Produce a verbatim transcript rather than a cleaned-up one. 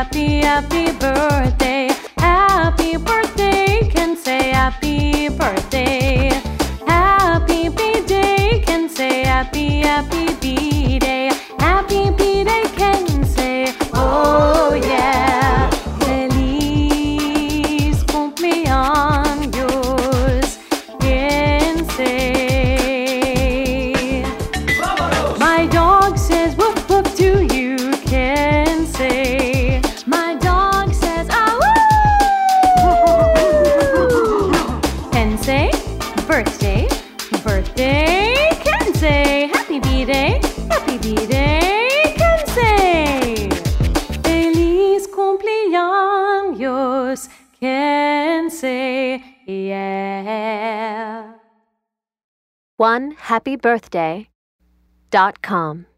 happy, happy birthday. Happy birthday can say happy birthday. Happy B-Day can say happy, happy B-Day. Happy B-Day can say, oh yeah. Feliz cumpleaños can say. My dog says woof woof to you can say. My dog says ah woo. Can say birthday, birthday can say happy B-Day, happy B-Day can say feliz cumpleaños can say yeah. one happy birthday dot com